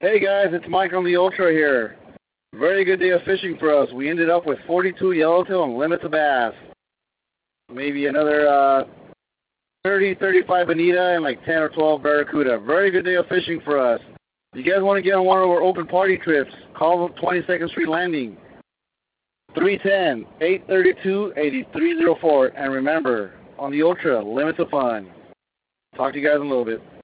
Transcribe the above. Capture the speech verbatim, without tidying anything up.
Hey guys, it's Mike on the Ultra here. Very good day of fishing for us. We ended up with forty-two yellowtail and limits of bass. Maybe another uh, thirty, thirty-five bonita and like ten or twelve barracuda. Very good day of fishing for us. If you guys want to get on one of our open party trips, call twenty-second Street Landing. three one zero, eight three two, eight three zero four. And remember, on the Ultra, limits of fun. Talk to you guys in a little bit.